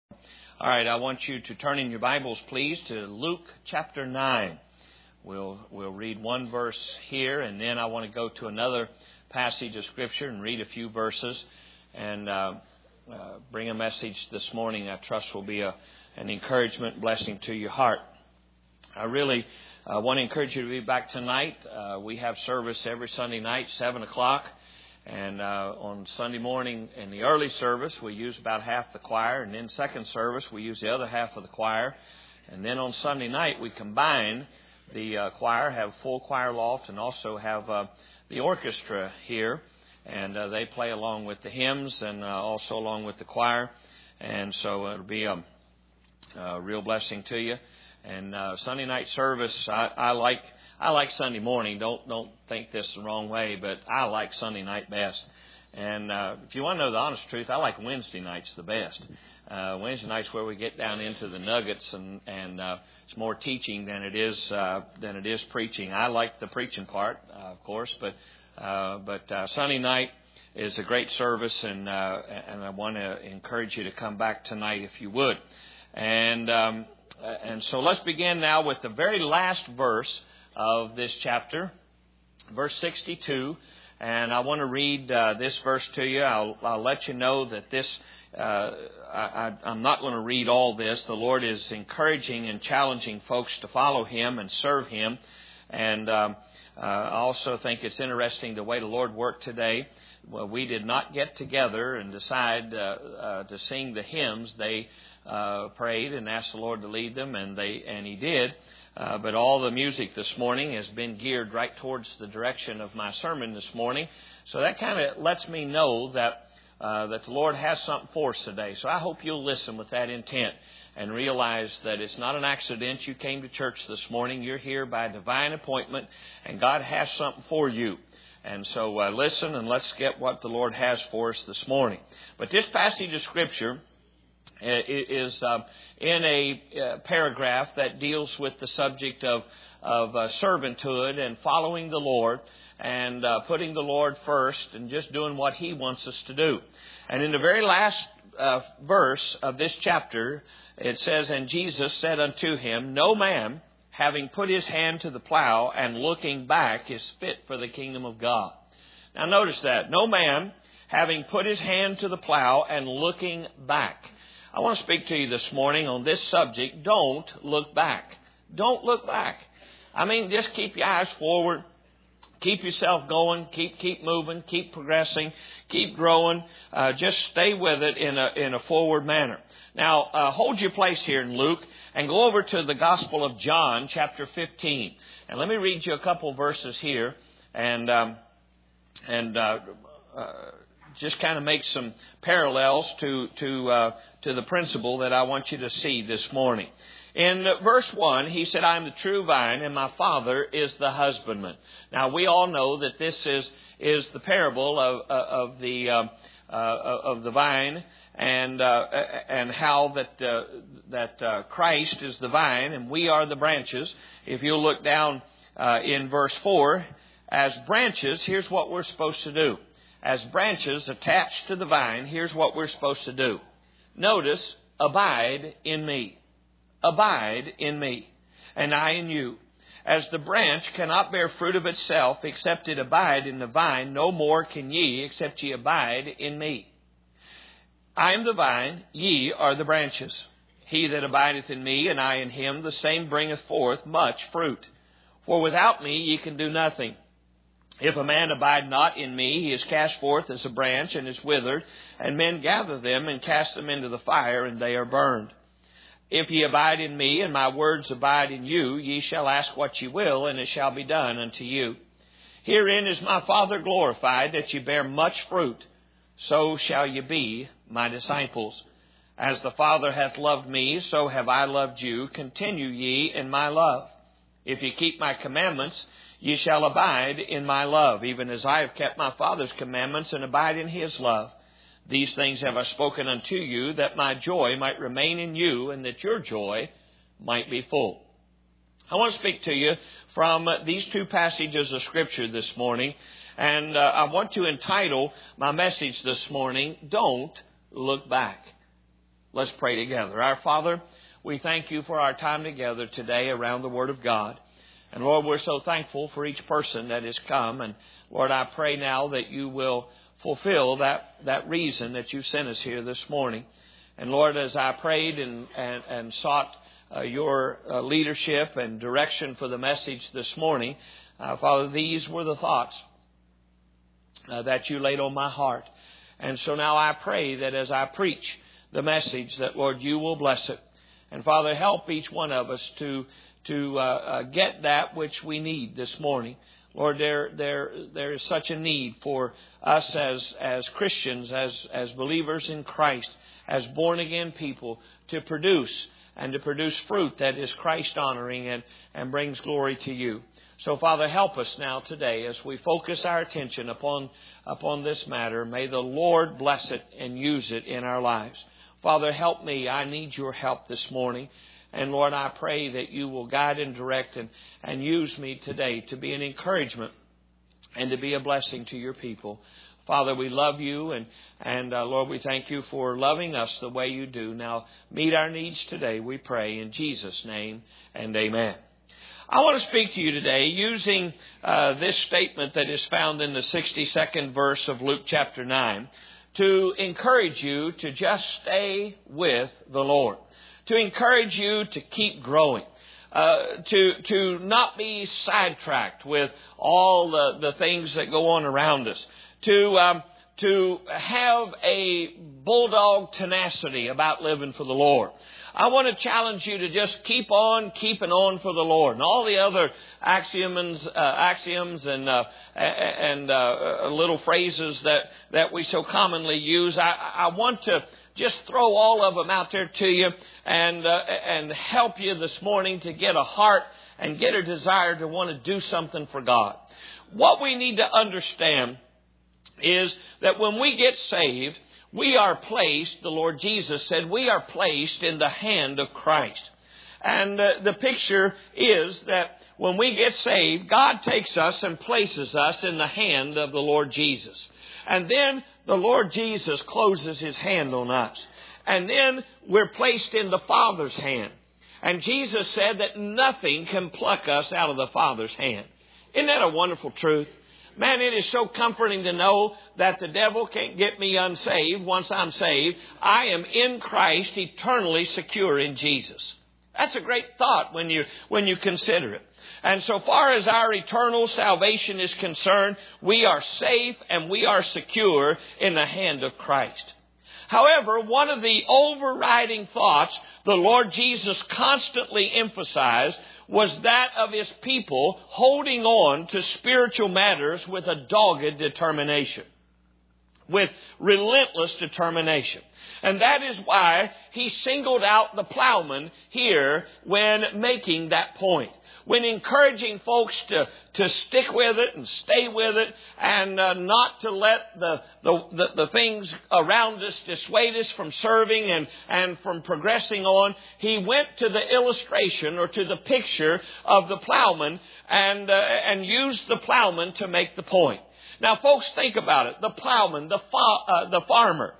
All right, I want you to turn in your Bibles, please, to Luke chapter 9. We'll read one verse here, and then I want to go to another passage of Scripture and read a few verses and bring a message this morning I trust will be an encouragement, blessing to your heart. I really want to encourage you to be back tonight. We have service every Sunday night, 7 o'clock. And on Sunday morning in the early service, we use about half the choir. And then second service, we use the other half of the choir. And then on Sunday night, we combine the choir, have full choir loft, and also have the orchestra here. And they play along with the hymns and also along with the choir. And so it'll be a real blessing to you. And Sunday night service, I like Sunday morning. Don't think this the wrong way, but I like Sunday night best. And if you want to know the honest truth, I like Wednesday nights the best. Wednesday nights where we get down into the nuggets, and it's more teaching than it is preaching. I like the preaching part, of course, but Sunday night is a great service, and I want to encourage you to come back tonight if you would. And so let's begin now with the very last verse of this chapter, verse 62, and I want to read this verse to you. I'll let you know that this, I'm not going to read all this. The Lord is encouraging and challenging folks to follow Him and serve Him, and I also think it's interesting the way the Lord worked today. Well, we did not get together and decide to sing the hymns. They prayed and asked the Lord to lead them, and He did. But all the music this morning has been geared right towards the direction of my sermon this morning. So that kind of lets me know that the Lord has something for us today. So I hope you'll listen with that intent and realize that it's not an accident you came to church this morning. You're here by divine appointment, and God has something for you. And so listen, and let's get what the Lord has for us this morning. But this passage of Scripture is in a paragraph that deals with the subject of servanthood and following the Lord and putting the Lord first and just doing what He wants us to do. And in the very last verse of this chapter, it says, "And Jesus said unto him, No man, having put his hand to the plow and looking back, is fit for the kingdom of God." Now notice that. No man, having put his hand to the plow and looking back. I want to speak to you this morning on this subject. Don't look back. Don't look back. I mean, just keep your eyes forward. Keep yourself going. Keep moving. Keep progressing. Keep growing. Just stay with it in a forward manner. Now, hold your place here in Luke and go over to the Gospel of John, chapter 15. And let me read you a couple verses here and just kind of make some parallels to the principle that I want you to see this morning. In verse 1, he said, "I am the true vine, and my Father is the husbandman." Now, we all know that this is the parable of the vine, and how that Christ is the vine, and we are the branches. If you look down in verse 4, as branches, here's what we're supposed to do. As branches attached to the vine, here's what we're supposed to do. Notice, abide in me. Abide in me, and I in you. As the branch cannot bear fruit of itself, except it abide in the vine, no more can ye, except ye abide in me. I am the vine, ye are the branches. He that abideth in me, and I in him, the same bringeth forth much fruit. For without me ye can do nothing. If a man abide not in me, he is cast forth as a branch and is withered, and men gather them and cast them into the fire, and they are burned. If ye abide in me, and my words abide in you, ye shall ask what ye will, and it shall be done unto you. Herein is my Father glorified, that ye bear much fruit, so shall ye be my disciples. As the Father hath loved me, so have I loved you. Continue ye in my love. If ye keep my commandments, ye shall abide in my love, even as I have kept my Father's commandments and abide in his love. These things have I spoken unto you, that my joy might remain in you, and that your joy might be full. I want to speak to you from these two passages of Scripture this morning, and I want to entitle my message this morning, Don't Look Back. Let's pray together. Our Father, we thank you for our time together today around the Word of God. And Lord, we're so thankful for each person that has come. And Lord, I pray now that you will fulfill that reason that you sent us here this morning. And Lord, as I prayed and sought your leadership and direction for the message this morning, Father, these were the thoughts that you laid on my heart. And so now I pray that as I preach the message, that, Lord, you will bless it. And Father, help each one of us to get that which we need this morning. Lord, there is such a need for us as Christians, as believers in Christ, as born-again people, to produce fruit that is Christ-honoring and brings glory to you. So, Father, help us now today as we focus our attention upon this matter. May the Lord bless it and use it in our lives. Father, help me. I need your help this morning. And, Lord, I pray that you will guide and direct and use me today to be an encouragement and to be a blessing to your people. Father, we love you, and Lord, we thank you for loving us the way you do. Now, meet our needs today, we pray, in Jesus' name, and amen. I want to speak to you today using this statement that is found in the 62nd verse of Luke chapter 9 to encourage you to just stay with the Lord, to encourage you to keep growing, to not be sidetracked with all the things that go on around us, to have a bulldog tenacity about living for the Lord. I want to challenge you to just keep on keeping on for the Lord. And all the other axioms and little phrases that we so commonly use, I want to just throw all of them out there to you and help you this morning to get a heart and get a desire to want to do something for God. What we need to understand is that when we get saved, we are placed, the Lord Jesus said, we are placed in the hand of Christ. And the picture is that when we get saved, God takes us and places us in the hand of the Lord Jesus. And then the Lord Jesus closes his hand on us. And then we're placed in the Father's hand. And Jesus said that nothing can pluck us out of the Father's hand. Isn't that a wonderful truth? Man, it is so comforting to know that the devil can't get me unsaved once I'm saved. I am in Christ, eternally secure in Jesus. That's a great thought when you consider it. And so far as our eternal salvation is concerned, we are safe and we are secure in the hand of Christ. However, one of the overriding thoughts the Lord Jesus constantly emphasized was that of his people holding on to spiritual matters with a dogged determination, with relentless determination. And that is why he singled out the plowman here when making that point, when encouraging folks to stick with it and stay with it and not to let the things around us dissuade us from serving and from progressing on. He went to the illustration or to the picture of the plowman and used the plowman to make the point. Now, folks, think about it. The plowman, the farmer,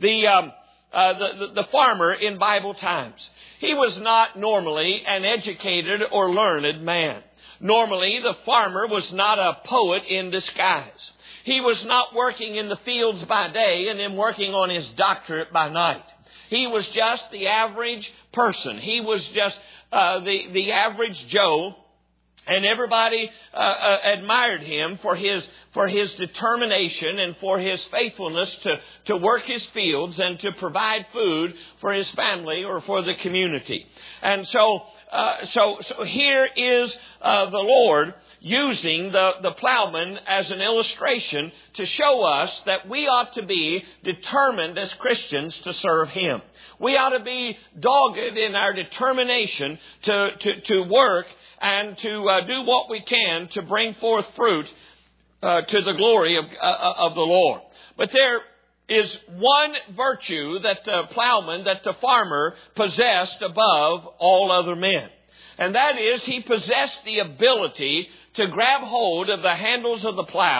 the farmer in Bible times. He was not normally an educated or learned man. Normally, the farmer was not a poet in disguise. He was not working in the fields by day and then working on his doctorate by night. He was just the average person. He was just the average Joe. And everybody admired him for his determination and for his faithfulness to work his fields and to provide food for his family or for the community. And so here is the Lord using the plowman as an illustration to show us that we ought to be determined as Christians to serve Him. We ought to be dogged in our determination to work and to do what we can to bring forth fruit to the glory of the Lord. But there is one virtue that the plowman, that the farmer possessed above all other men. And that is, he possessed the ability to grab hold of the handles of the plow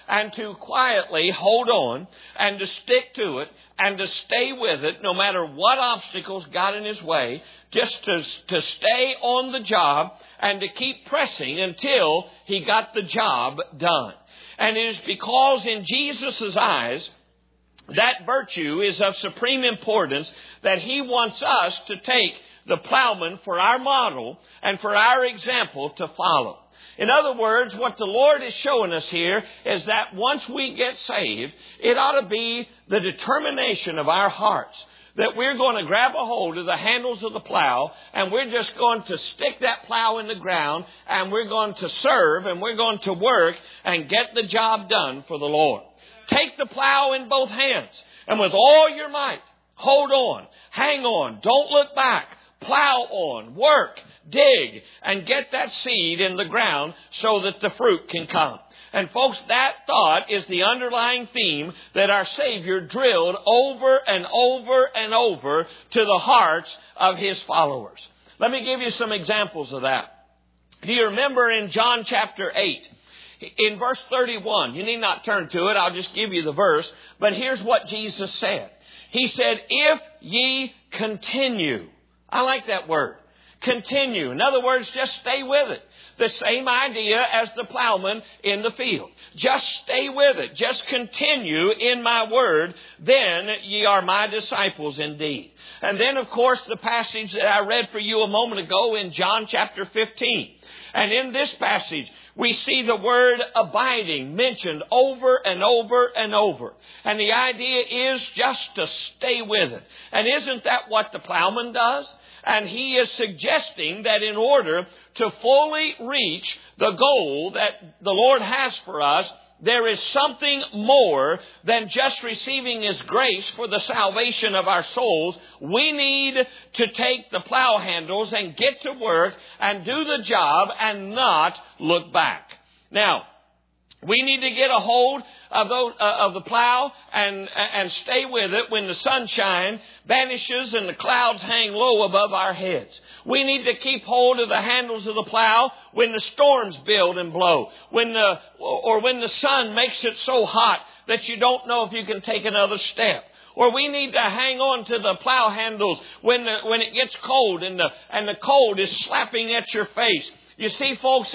and to quietly hold on and to stick to it and to stay with it no matter what obstacles got in his way, just to stay on the job and to keep pressing until he got the job done. And it is because in Jesus' eyes, that virtue is of supreme importance that he wants us to take the plowman for our model and for our example to follow. In other words, what the Lord is showing us here is that once we get saved, it ought to be the determination of our hearts that we're going to grab a hold of the handles of the plow and we're just going to stick that plow in the ground and we're going to serve and we're going to work and get the job done for the Lord. Take the plow in both hands and with all your might, hold on, hang on, don't look back, plow on, work, dig, and get that seed in the ground so that the fruit can come. And folks, that thought is the underlying theme that our Savior drilled over and over and over to the hearts of His followers. Let me give you some examples of that. Do you remember in John chapter 8, in verse 31, you need not turn to it, I'll just give you the verse, but here's what Jesus said. He said, if ye continue. I like that word. Continue. In other words, just stay with it. The same idea as the plowman in the field. Just stay with it. Just continue in my word. Then ye are my disciples indeed. And then, of course, the passage that I read for you a moment ago in John chapter 15. And in this passage, we see the word abiding mentioned over and over and over. And the idea is just to stay with it. And isn't that what the plowman does? And he is suggesting that in order to fully reach the goal that the Lord has for us, there is something more than just receiving His grace for the salvation of our souls. We need to take the plow handles and get to work and do the job and not look back. Now, we need to get a hold of the plow and stay with it when the sunshine vanishes and the clouds hang low above our heads. We need to keep hold of the handles of the plow when the storms build and blow, when the sun makes it so hot that you don't know if you can take another step. Or we need to hang on to the plow handles when it gets cold and the cold is slapping at your face. You see, folks,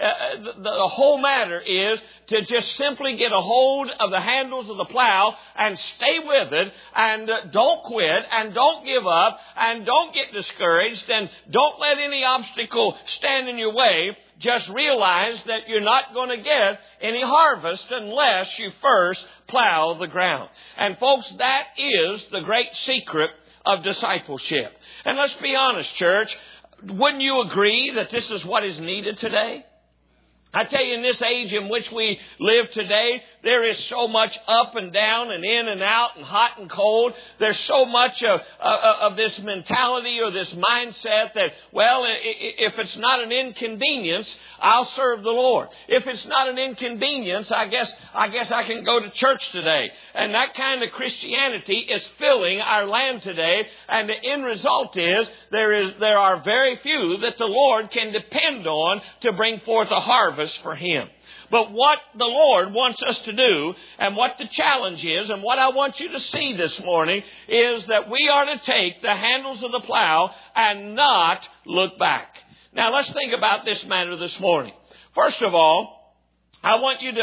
the whole matter is to just simply get a hold of the handles of the plow and stay with it and don't quit and don't give up and don't get discouraged and don't let any obstacle stand in your way. Just realize that you're not going to get any harvest unless you first plow the ground. And folks, that is the great secret of discipleship. And let's be honest, church. Wouldn't you agree that this is what is needed today? I tell you, in this age in which we live today, there is so much up and down and in and out and hot and cold. There's so much of this mentality or this mindset that, well, if it's not an inconvenience, I'll serve the Lord. If it's not an inconvenience, I guess I can go to church today. And that kind of Christianity is filling our land today. And the end result is there are very few that the Lord can depend on to bring forth a harvest for Him. But what the Lord wants us to do and what the challenge is and what I want you to see this morning is that we are to take the handles of the plow and not look back. Now let's think about this matter this morning. First of all, I want you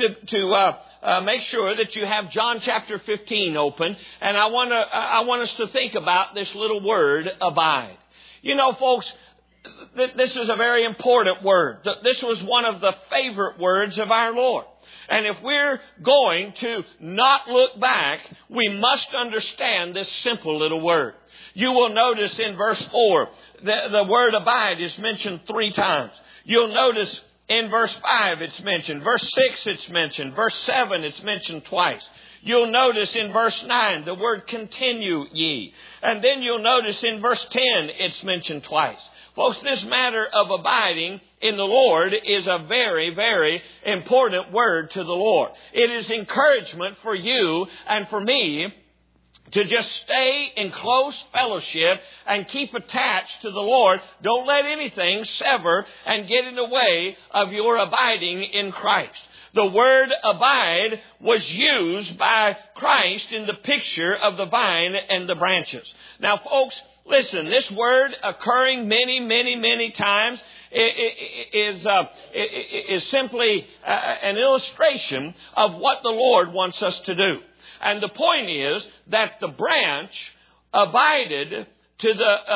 to make sure that you have John chapter 15 open, and I want us to think about this little word, abide. You know, folks, this is a very important word. This was one of the favorite words of our Lord. And if we're going to not look back, we must understand this simple little word. You will notice in verse 4, the word abide is mentioned 3 times. You'll notice in verse 5 it's mentioned. Verse 6 it's mentioned. Verse 7 it's mentioned twice. You'll notice in verse 9 the word continue ye. And then you'll notice in verse 10 it's mentioned twice. Folks, this matter of abiding in the Lord is a very, very important word to the Lord. It is encouragement for you and for me to just stay in close fellowship and keep attached to the Lord. Don't let anything sever and get in the way of your abiding in Christ. The word abide was used by Christ in the picture of the vine and the branches. Now, folks, listen, this word occurring many times is simply an illustration of what the Lord wants us to do. And the point is that the branch abided to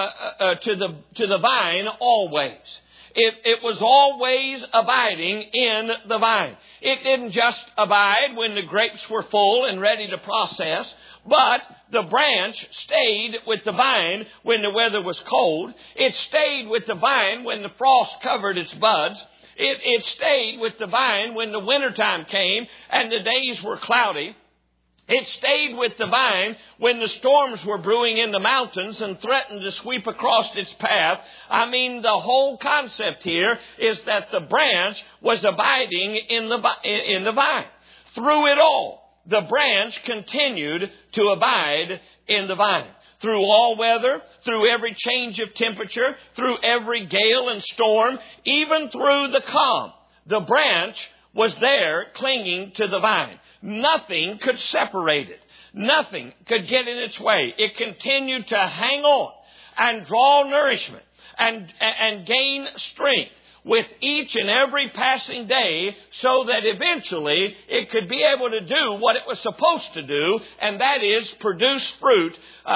the vine always. It was always abiding in the vine. It didn't just abide when the grapes were full and ready to process, but the branch stayed with the vine when the weather was cold. It stayed with the vine when the frost covered its buds. It stayed with the vine when the wintertime came and the days were cloudy. It stayed with the vine when the storms were brewing in the mountains and threatened to sweep across its path. I mean, the whole concept here is that the branch was abiding in the vine. Through it all, the branch continued to abide in the vine. Through all weather, through every change of temperature, through every gale and storm, even through the calm, the branch was there clinging to the vine. Nothing could separate it. Nothing could get in its way. It continued to hang on and draw nourishment and gain strength with each and every passing day so that eventually it could be able to do what it was supposed to do, and that is produce fruit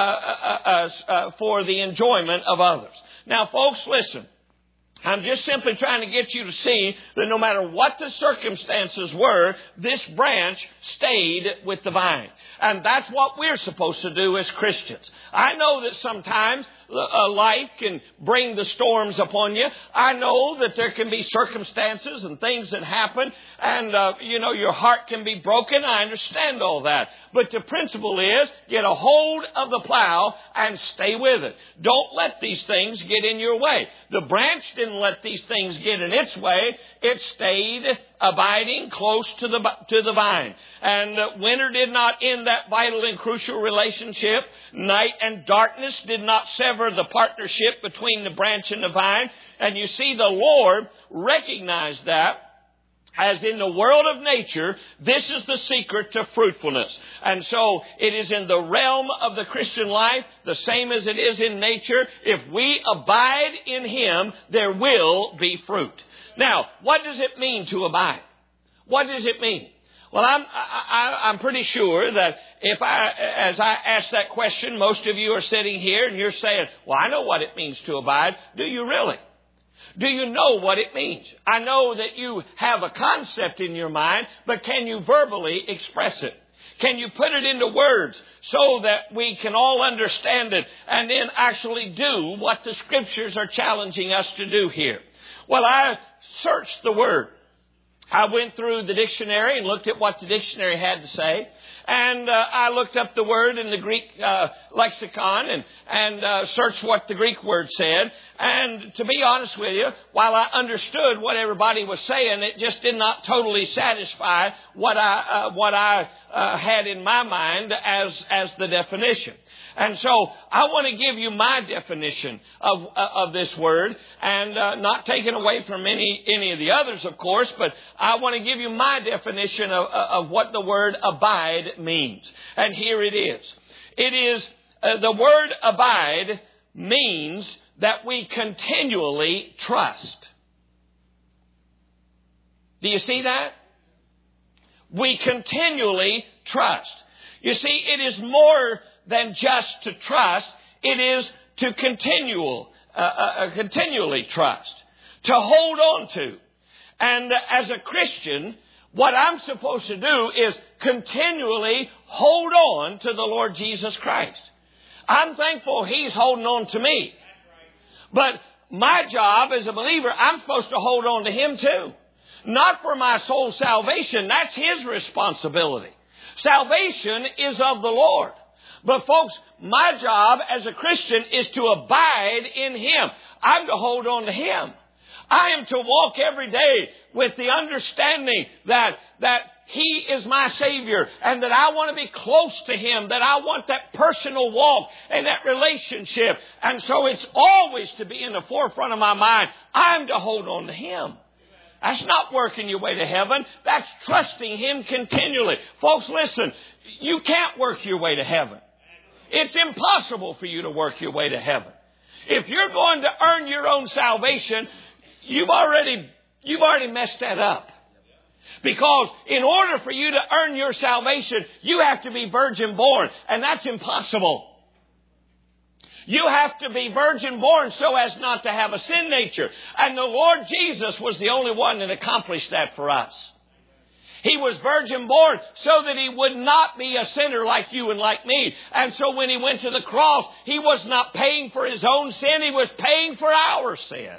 for the enjoyment of others. Now, folks, listen. I'm just simply trying to get you to see that no matter what the circumstances were, this branch stayed with the vine. And that's what we're supposed to do as Christians. I know that sometimes life can bring the storms upon you. I know that there can be circumstances and things that happen and, your heart can be broken. I understand all that. But the principle is get a hold of the plow and stay with it. Don't let these things get in your way. The branch didn't let these things get in its way. It stayed abiding close to the vine. And winter did not end that vital and crucial relationship. Night and darkness did not sever the partnership between the branch and the vine. And you see, the Lord recognized that. As in the world of nature, this is the secret to fruitfulness. And so it is in the realm of the Christian life, the same as it is in nature. If we abide in Him, there will be fruit. Now, what does it mean to abide? What does it mean? Well, I'm pretty sure that as I ask that question, most of you are sitting here and you're saying, well, I know what it means to abide. Do you really? Do you know what it means? I know that you have a concept in your mind, but can you verbally express it? Can you put it into words so that we can all understand it and then actually do what the Scriptures are challenging us to do here? Well, I searched the word. I went through the dictionary and looked at what the dictionary had to say. And I looked up the word in the Greek lexicon and searched what the Greek word said. And to be honest with you, while I understood what everybody was saying, it just did not totally satisfy what I had in my mind as the definition. And so I want to give you my definition of this word, and not taken away from any of the others, of course, but I want to give you my definition of what the word abide means. And here it is. It is the word abide means that we continually trust. Do you see that? We continually trust. You see, it is more than just to trust. It is to continually trust, to hold on to. And as a Christian, what I'm supposed to do is continually hold on to the Lord Jesus Christ. I'm thankful He's holding on to me. But my job as a believer, I'm supposed to hold on to Him too. Not for my soul's salvation. That's His responsibility. Salvation is of the Lord. But folks, my job as a Christian is to abide in Him. I'm to hold on to Him. I am to walk every day with the understanding that He is my Savior and that I want to be close to Him, that I want that personal walk and that relationship. And so it's always to be in the forefront of my mind. I'm to hold on to Him. That's not working your way to heaven. That's trusting Him continually. Folks, listen, you can't work your way to heaven. It's impossible for you to work your way to heaven. If you're going to earn your own salvation, you've already messed that up. Because in order for you to earn your salvation, you have to be virgin born. And that's impossible. You have to be virgin born so as not to have a sin nature. And the Lord Jesus was the only one that accomplished that for us. He was virgin born so that He would not be a sinner like you and like me. And so when He went to the cross, He was not paying for His own sin. He was paying for our sin.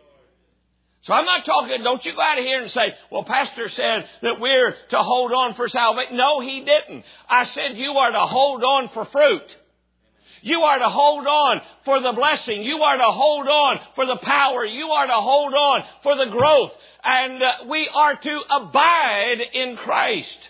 So I'm not talking, don't you go out of here and say, well, Pastor said that we're to hold on for salvation. No, he didn't. I said you are to hold on for fruit. You are to hold on for the blessing. You are to hold on for the power. You are to hold on for the growth. And we are to abide in Christ.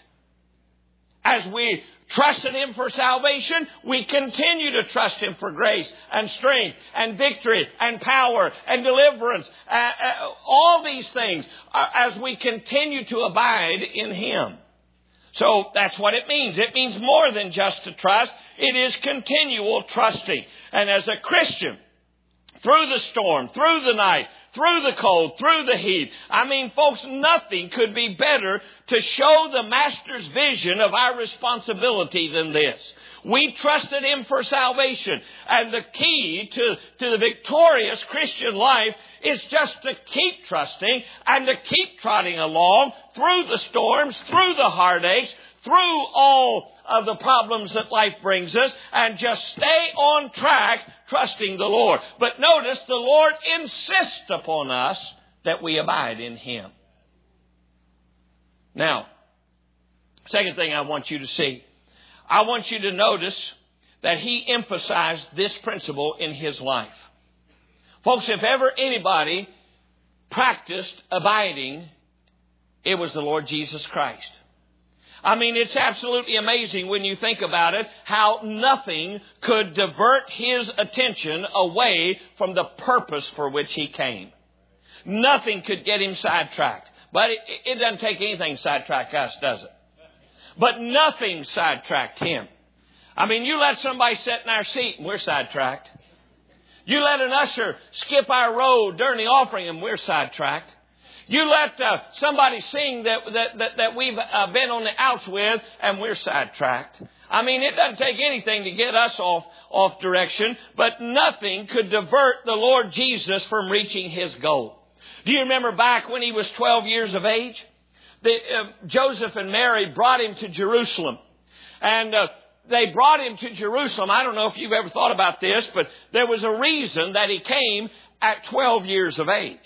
As we trusted Him for salvation, we continue to trust Him for grace and strength and victory and power and deliverance. All these things as we continue to abide in Him. So that's what it means. It means more than just to trust. It is continual trusting. And as a Christian, through the storm, through the night, through the cold, through the heat. I mean, folks, nothing could be better to show the Master's vision of our responsibility than this. We trusted Him for salvation. And the key to the victorious Christian life is just to keep trusting and to keep trotting along through the storms, through the heartaches, through all of the problems that life brings us, and just stay on track trusting the Lord. But notice the Lord insists upon us that we abide in Him. Now, second thing I want you to see, I want you to notice that He emphasized this principle in His life. Folks, if ever anybody practiced abiding, it was the Lord Jesus Christ. I mean, it's absolutely amazing when you think about it, how nothing could divert His attention away from the purpose for which He came. Nothing could get Him sidetracked. But it doesn't take anything to sidetrack us, does it? But nothing sidetracked Him. I mean, you let somebody sit in our seat and we're sidetracked. You let an usher skip our road during the offering and we're sidetracked. You let somebody sing that we've been on the outs with and we're sidetracked. I mean, it doesn't take anything to get us off direction, but nothing could divert the Lord Jesus from reaching His goal. Do you remember back when He was 12 years of age? Joseph and Mary brought Him to Jerusalem. And they brought Him to Jerusalem. I don't know if you've ever thought about this, but there was a reason that He came at 12 years of age.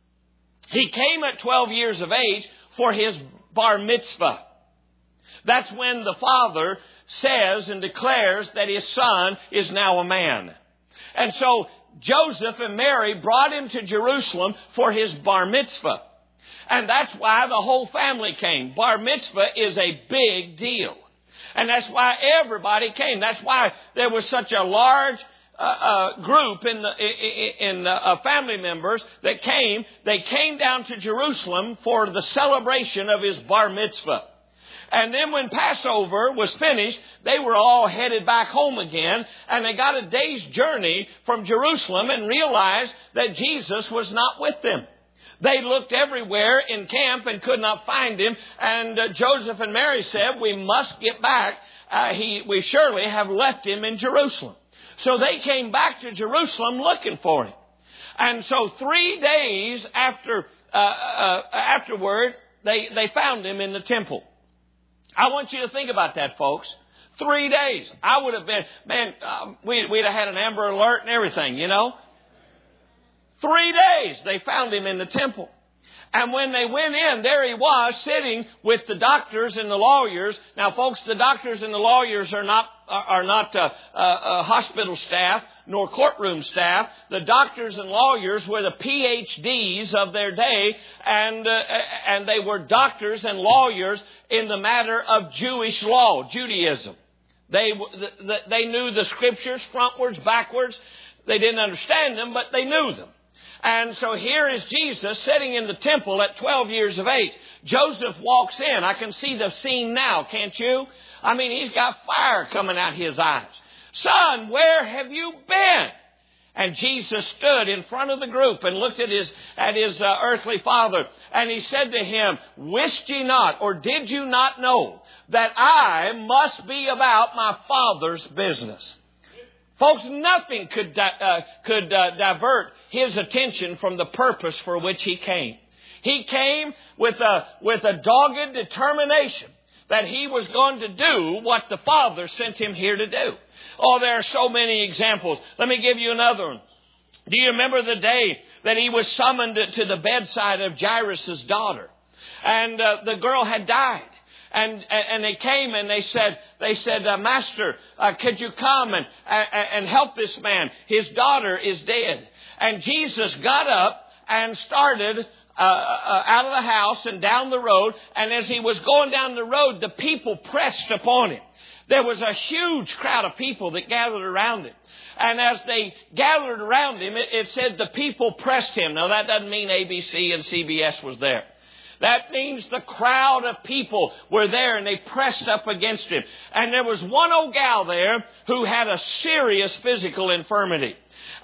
He came at 12 years of age for His bar mitzvah. That's when the father says and declares that his son is now a man. And so Joseph and Mary brought Him to Jerusalem for His bar mitzvah. And that's why the whole family came. Bar mitzvah is a big deal. And that's why everybody came. That's why there was such a large group in family members that came. They came down to Jerusalem for the celebration of His bar mitzvah. And then when Passover was finished, they were all headed back home again. And they got a day's journey from Jerusalem and realized that Jesus was not with them. They looked everywhere in camp and could not find Him. And Joseph and Mary said, we must get back. We surely have left Him in Jerusalem. So they came back to Jerusalem looking for Him. And so 3 days afterward, they found Him in the temple. I want you to think about that, folks. 3 days. I would have been, we'd have had an Amber Alert and everything, you know. 3 days they found Him in the temple. And when they went in, there he was sitting with the doctors and the lawyers. Now, folks, the doctors and the lawyers are not hospital staff nor courtroom staff. The doctors and lawyers were the PhDs of their day, and they were doctors and lawyers in the matter of Jewish law, Judaism. They knew the Scriptures frontwards, backwards. They didn't understand them, but they knew them. And so here is Jesus sitting in the temple at 12 years of age. Joseph walks in. I can see the scene now, can't you? I mean, he's got fire coming out his eyes. Son, where have you been? And Jesus stood in front of the group and looked at his earthly father. And he said to him, wist ye not, or did you not know, that I must be about my Father's business? Folks, nothing could divert his attention from the purpose for which he came. He came with a dogged determination that he was going to do what the Father sent him here to do. Oh, there are so many examples. Let me give you another one. Do you remember the day that he was summoned to the bedside of Jairus' daughter? And the girl had died. And they came and they said, Master, could you come and help this man? His daughter is dead. And Jesus got up and started out of the house and down the road. And as he was going down the road, the people pressed upon him. There was a huge crowd of people that gathered around him. And as they gathered around him, it said the people pressed him. Now, that doesn't mean ABC and CBS was there. That means the crowd of people were there and they pressed up against him. And there was one old gal there who had a serious physical infirmity.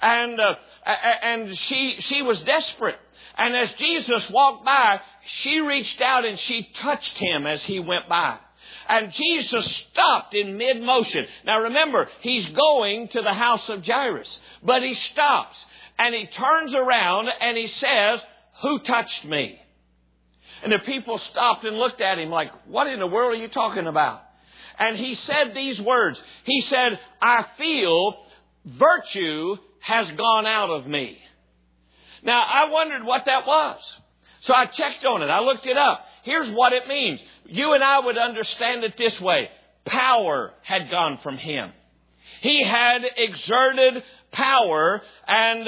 And she was desperate. And as Jesus walked by, she reached out and she touched him as he went by. And Jesus stopped in mid-motion. Now remember, he's going to the house of Jairus. But he stops and he turns around and he says, who touched me? And the people stopped and looked at him like, what in the world are you talking about? And he said these words. He said, I feel virtue has gone out of me. Now, I wondered what that was. So I checked on it. I looked it up. Here's what it means. You and I would understand it this way. Power had gone from him. He had exerted power and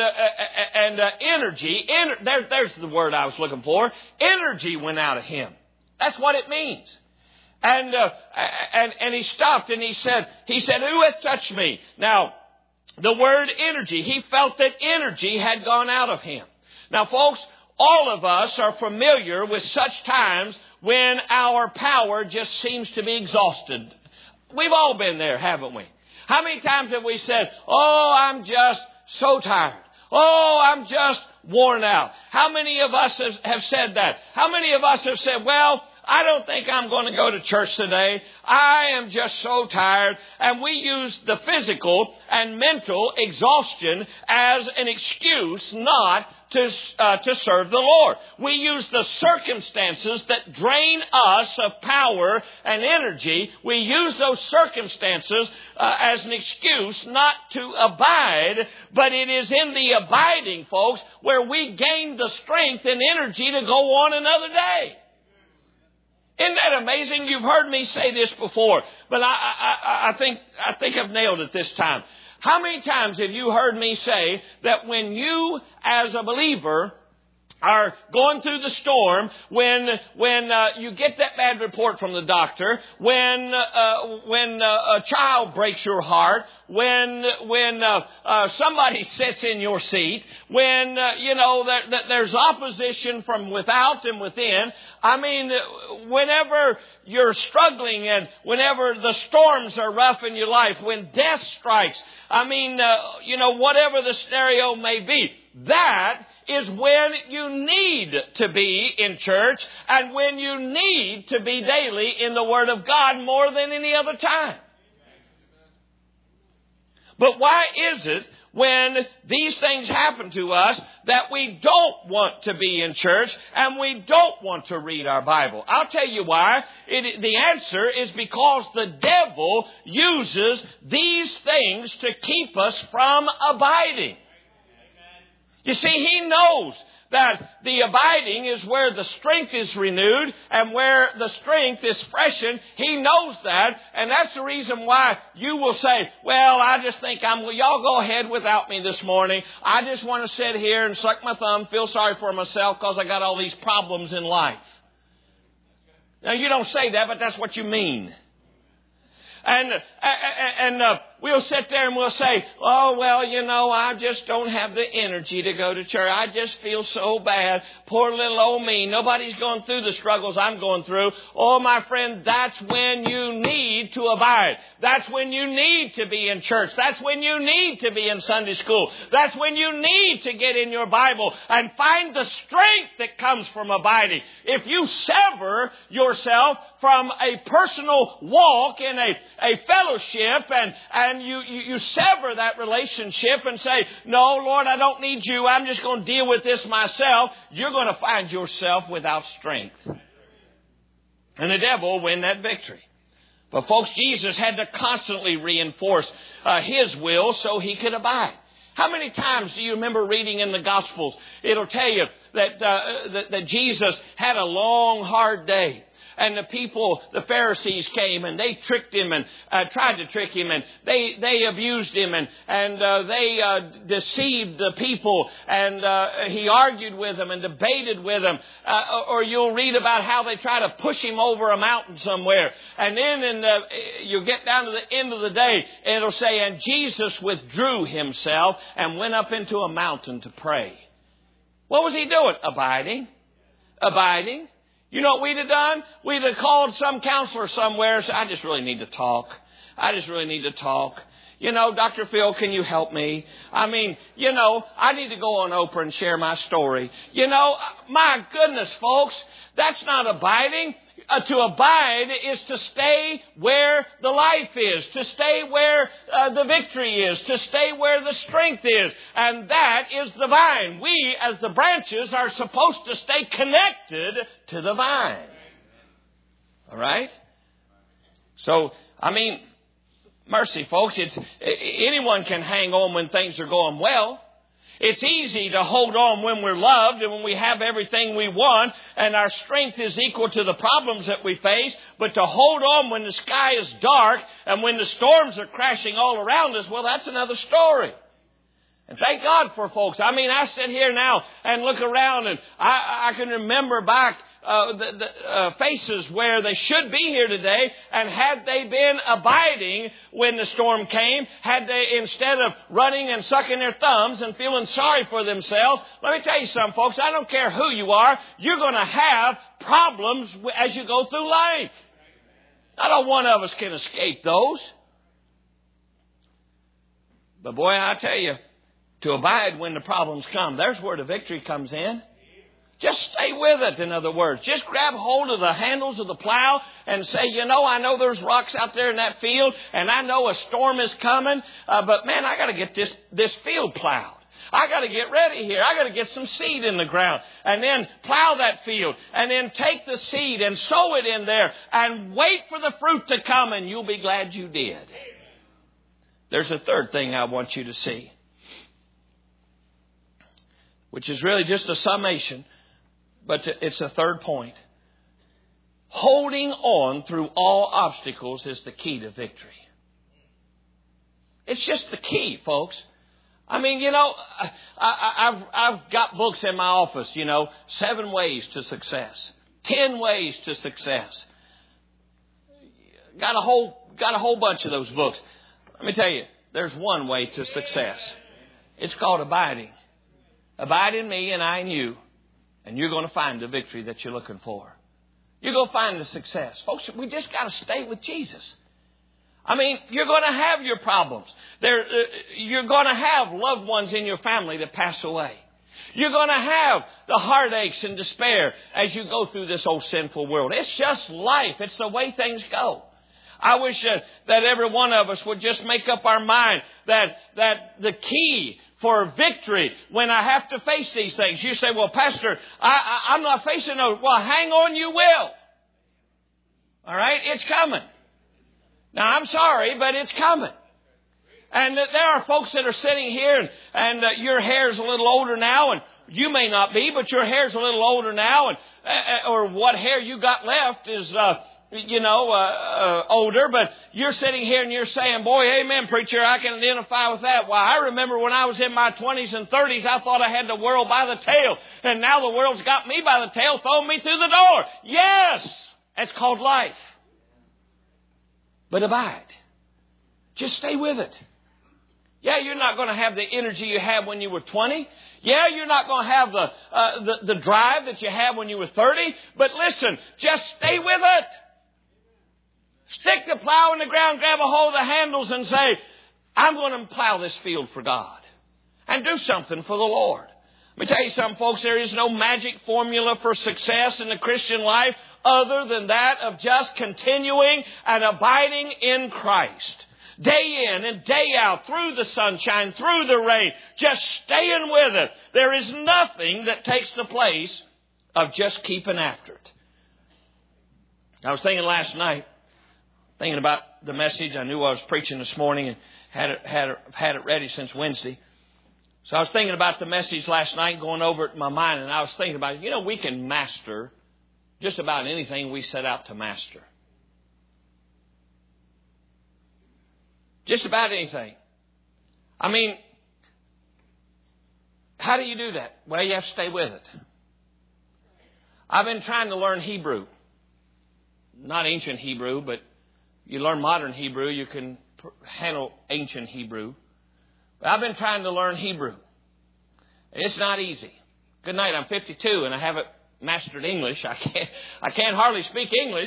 energy. There's the word I was looking for. Energy went out of him. That's what it means. And he stopped and he said, who hath touched me? Now, the word energy, he felt that energy had gone out of him. Now, folks, all of us are familiar with such times when our power just seems to be exhausted. We've all been there, haven't we? How many times have we said, oh, I'm just so tired. Oh, I'm just worn out. How many of us have said that? How many of us have said, well, I don't think I'm going to go to church today. I am just so tired. And we use the physical and mental exhaustion as an excuse not to serve the Lord. We use the circumstances that drain us of power and energy. We use those circumstances as an excuse not to abide. But it is in the abiding, folks, where we gain the strength and energy to go on another day. Isn't that amazing? You've heard me say this before, but I think I've nailed it this time. How many times have you heard me say that when you, as a believer, are going through the storm, when you get that bad report from the doctor, when a child breaks your heart, when somebody sits in your seat, when there's opposition from without and within. I mean, whenever you're struggling and whenever the storms are rough in your life, when death strikes, I mean, whatever the scenario may be, that is when you need to be in church and when you need to be daily in the Word of God more than any other time. But why is it when these things happen to us that we don't want to be in church and we don't want to read our Bible? I'll tell you why. The answer is because the devil uses these things to keep us from abiding. You see, he knows that the abiding is where the strength is renewed and where the strength is freshened. He knows that, and that's the reason why you will say, well, I just think y'all go ahead without me this morning. I just want to sit here and suck my thumb, feel sorry for myself because I got all these problems in life. Now, you don't say that, but that's what you mean. And we'll sit there and we'll say, oh, well, I just don't have the energy to go to church. I just feel so bad. Poor little old me. Nobody's going through the struggles I'm going through. Oh, my friend, that's when you need to abide. That's when you need to be in church. That's when you need to be in Sunday school. That's when you need to get in your Bible and find the strength that comes from abiding. If you sever yourself from a personal walk in a fellowship and you sever that relationship and say, no, Lord, I don't need you. I'm just going to deal with this myself. You're going to find yourself without strength. And the devil will win that victory. But folks, Jesus had to constantly reinforce His will so He could abide. How many times do you remember reading in the Gospels? It'll tell you that Jesus had a long, hard day. And the people, the Pharisees came and they tricked Him and tried to trick Him, and they abused Him and they deceived the people, and He argued with them and debated with them. Or you'll read about how they try to push Him over a mountain somewhere. And then you get down to the end of the day, it'll say, and Jesus withdrew Himself and went up into a mountain to pray. What was He doing? Abiding. Abiding. You know what we'd have done? We'd have called some counselor somewhere and said, I just really need to talk. I just really need to talk. Dr. Phil, can you help me? I need to go on Oprah and share my story. My goodness, folks, that's not abiding. To abide is to stay where the life is, to stay where the victory is, to stay where the strength is. And that is the vine. We, as the branches, are supposed to stay connected to the vine. All right? So, mercy, folks. Anyone can hang on when things are going well. It's easy to hold on when we're loved and when we have everything we want and our strength is equal to the problems that we face. But to hold on when the sky is dark and when the storms are crashing all around us, well, that's another story. And thank God for folks. I sit here now and look around, and I can remember back the faces where they should be here today, and had they been abiding when the storm came, had they, instead of running and sucking their thumbs and feeling sorry for themselves, let me tell you something, folks, I don't care who you are, you're going to have problems as you go through life. Not one of us can escape those. But boy, I tell you, to abide when the problems come, there's where the victory comes in. Just stay with it, in other words. Just grab hold of the handles of the plow and say, I know there's rocks out there in that field, and I know a storm is coming, but man, I got to get this field plowed. I got to get ready here. I got to get some seed in the ground and then plow that field and then take the seed and sow it in there and wait for the fruit to come, and you'll be glad you did. There's a third thing I want you to see, which is really just a summation, but it's a third point. Holding on through all obstacles is the key to victory. It's just the key, folks. I've got books in my office, 7 ways to success, 10 ways to success. Got a whole bunch of those books. Let me tell you, there's one way to success. It's called abiding. Abide in me and I in you, and you're going to find the victory that you're looking for. You're going to find the success. Folks, we just got to stay with Jesus. You're going to have your problems. You're going to have loved ones in your family that pass away. You're going to have the heartaches and despair as you go through this old sinful world. It's just life. It's the way things go. I wish that every one of us would just make up our mind that the key for victory when I have to face these things. You say, well, Pastor, I'm not facing those. Well, hang on, you will. All right? It's coming. Now, I'm sorry, but it's coming. And there are folks that are sitting here and your hair's a little older now, and You may not be, but your hair's a little older now, and or what hair you got left is, older. But you're sitting here and you're saying, boy, amen, preacher, I can identify with that. Why, I remember when I was in my 20s and 30s, I thought I had the world by the tail. And now the world's got me by the tail, throwing me through the door. Yes, that's called life. But abide. Just stay with it. Yeah, you're not going to have the energy you had when you were 20. Yeah, you're not going to have the drive that you had when you were 30. But listen, just stay with it. Stick the plow in the ground, grab a hold of the handles and say, I'm going to plow this field for God. And do something for the Lord. Let me tell you something, folks. There is no magic formula for success in the Christian life other than that of just continuing and abiding in Christ. Day in and day out, through the sunshine, through the rain, just staying with it. There is nothing that takes the place of just keeping after it. I was thinking last night, thinking about the message. I knew I was preaching this morning and had it ready since Wednesday. So I was thinking about the message last night, going over it in my mind, and I was thinking about, we can master just about anything we set out to master. Just about anything. I mean, how do you do that? Well, you have to stay with it. I've been trying to learn Hebrew. Not ancient Hebrew, but you learn modern Hebrew, you can handle ancient Hebrew. But I've been trying to learn Hebrew. It's not easy. Good night, I'm 52 and I haven't mastered English. I can't hardly speak English.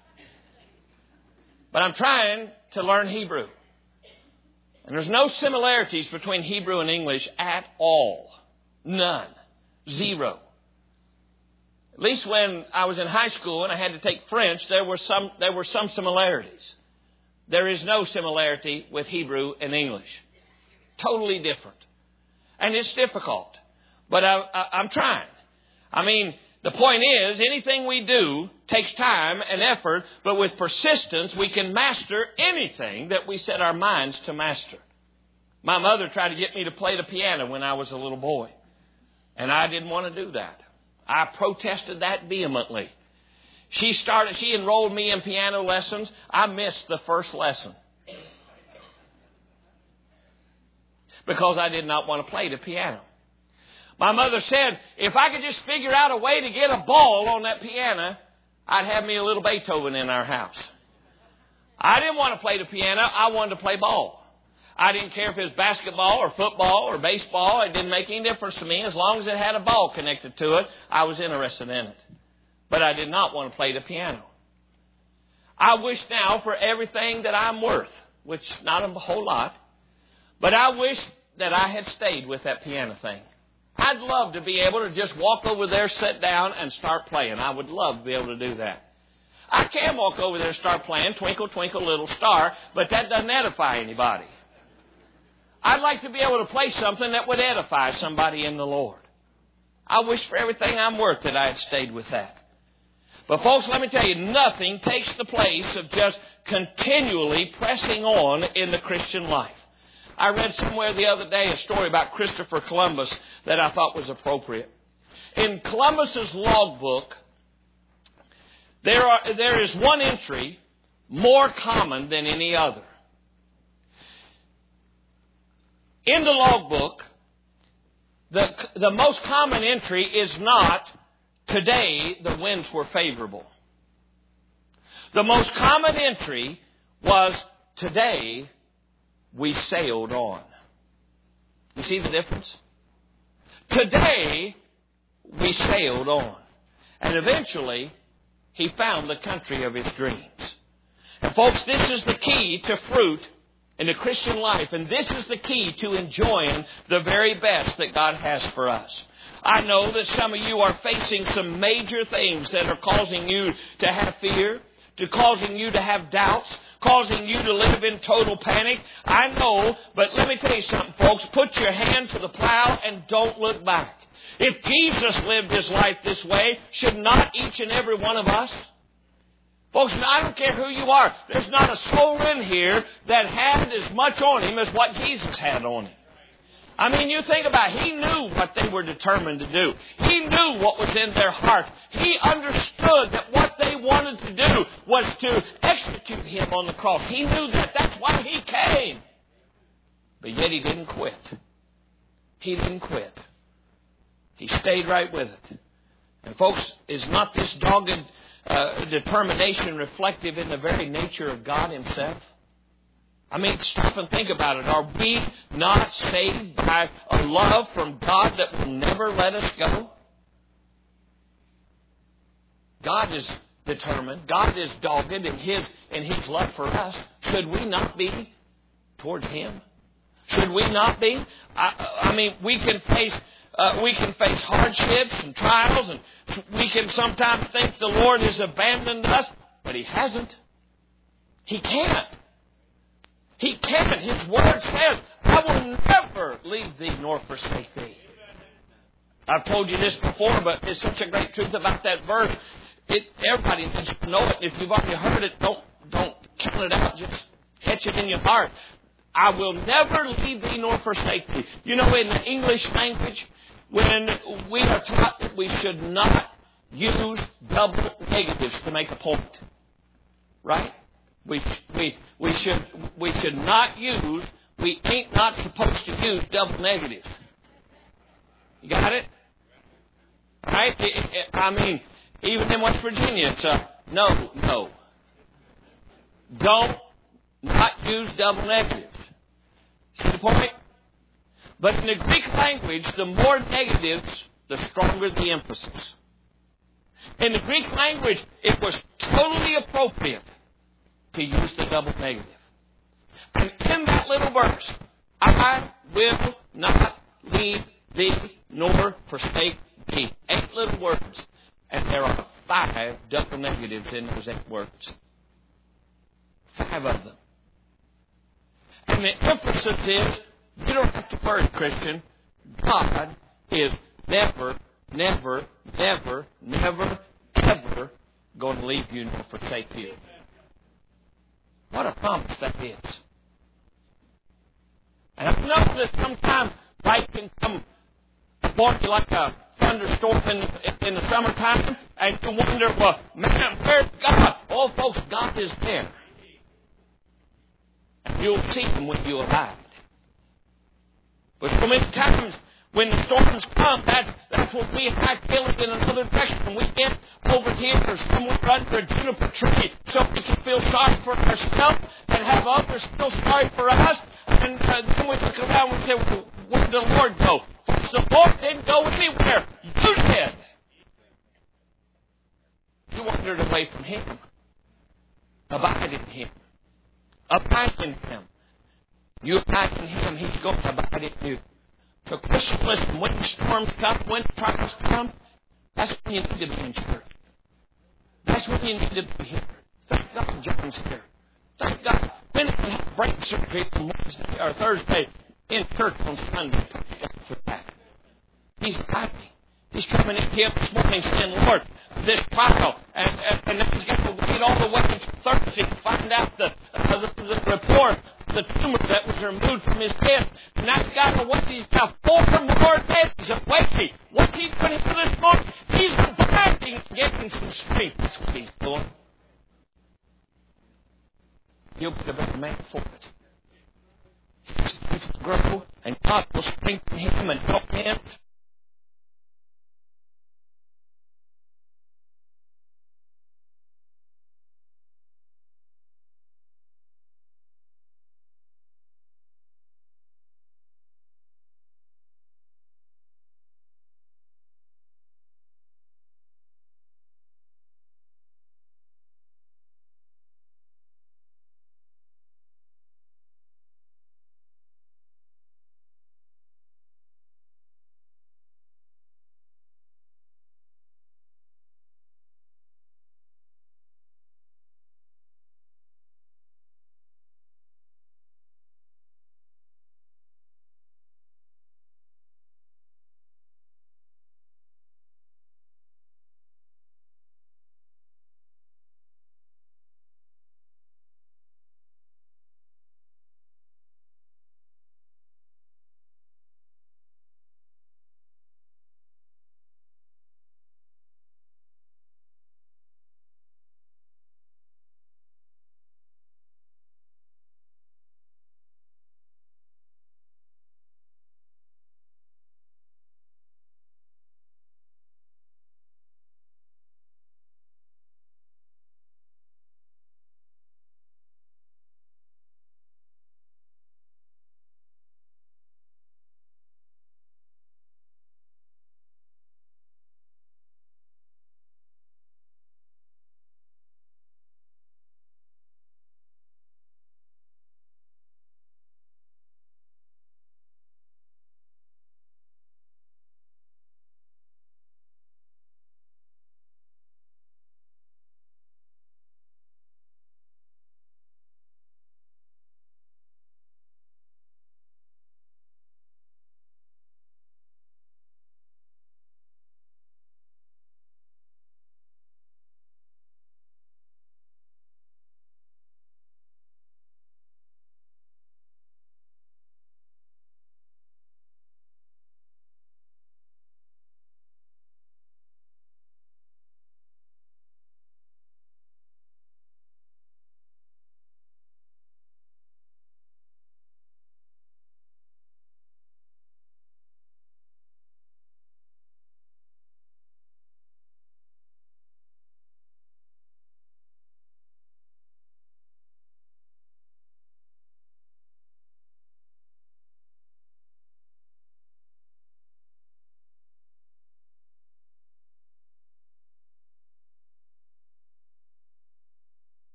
But I'm trying to learn Hebrew. And there's no similarities between Hebrew and English at all. None. Zero. At least when I was in high school and I had to take French, there were some similarities. There is no similarity with Hebrew and English. Totally different. And it's difficult. But I'm trying. I mean, the point is, anything we do takes time and effort, but with persistence, we can master anything that we set our minds to master. My mother tried to get me to play the piano when I was a little boy, and I didn't want to do that. I protested that vehemently. She enrolled me in piano lessons. I missed the first lesson because I did not want to play the piano. My mother said, if I could just figure out a way to get a ball on that piano, I'd have me a little Beethoven in our house. I didn't want to play the piano. I wanted to play ball. I didn't care if it was basketball or football or baseball. It didn't make any difference to me. As long as it had a ball connected to it, I was interested in it. But I did not want to play the piano. I wish now for everything that I'm worth, which is not a whole lot, but I wish that I had stayed with that piano thing. I'd love to be able to just walk over there, sit down, and start playing. I would love to be able to do that. I can walk over there and start playing Twinkle, Twinkle, Little Star, but that doesn't edify anybody. I'd like to be able to play something that would edify somebody in the Lord. I wish for everything I'm worth that I had stayed with that. But folks, let me tell you, nothing takes the place of just continually pressing on in the Christian life. I read somewhere the other day a story about Christopher Columbus that I thought was appropriate. In Columbus's logbook, there is one entry more common than any other. In the logbook, the most common entry is not, today the winds were favorable. The most common entry was, today we sailed on. You see the difference? Today, we sailed on. And eventually, he found the country of his dreams. And folks, this is the key to fruit in the Christian life. And this is the key to enjoying the very best that God has for us. I know that some of you are facing some major things that are causing you to have fear, to causing you to have doubts, causing you to live in total panic. I know, but let me tell you something, folks. Put your hand to the plow and don't look back. If Jesus lived his life this way, should not each and every one of us? Folks, I don't care who you are. There's not a soul in here that had as much on him as what Jesus had on him. I mean, you think about it. He knew what they were determined to do. He knew what was in their hearts. He understood that what they wanted to do was to execute Him on the cross. He knew that. That's why He came. But yet He didn't quit. He didn't quit. He stayed right with it. And folks, is not this dogged determination reflective in the very nature of God Himself? I mean, stop and think about it. Are we not saved by a love from God that will never let us go? God is determined. God is dogged in His love for us. Should we not be towards Him? Should we not be? I mean, we can face hardships and trials, and we can sometimes think the Lord has abandoned us, but He hasn't. He can't. He can't. His Word says, I will never leave thee nor forsake thee. I've told you this before, but there's such a great truth about that verse. Everybody needs to know it. If you've already heard it, don't count it out. Just etch it in your heart. I will never leave thee nor forsake thee. You know, in the English language, when we are taught that we should not use double negatives to make a point, right? We should not use. We ain't not supposed to use double negatives. You got it? Right? I mean, even in West Virginia, it's no. Don't not use double negatives. See the point? But in the Greek language, the more negatives, the stronger the emphasis. In the Greek language, it was totally appropriate to use the double negative. And in that little verse, I will not leave thee nor forsake thee. 8 little words. And there are 5 double negatives in those 8 words. 5 of them. And the emphasis is, you don't have to worry, Christian. God is never, never, never, never, ever going to leave you nor forsake you. What a promise that is. And I know that sometimes life can come upon you like a thunderstorm in the summertime, and you wonder, well, man, where's God? Oh, folks, God is there. And you'll see Him when you arrive. But so many times when the storms come, that's when we have feeling in another direction. We get over here or somewhere under a juniper tree so we can feel sorry for ourselves and have others feel sorry for us. And then we look around and say, well, where did the Lord go? The Lord didn't go anywhere. You did. You wandered away from Him. Abide in Him. Abide in Him. You abide in Him, He's going to abide in you. So Christian, listen, when the storms come, when the trials come, that's when you need to be in church. That's when you need to be here. Thank God John's here. Thank God. When we have break surgery on Wednesday or Thursday in church on Sunday, thank God for that. He's happy. He's coming in here this morning saying, Lord, this trial, and then he's got to wait all the way until Thursday to find out the report, the tumor that was removed from his head. And now he's got to wait. He's got 4 more days of waiting. What's he doing for this morning? He's abiding, getting some strength. That's what he's doing. He'll be the better man for it. His strength will grow, and God will strengthen him and help him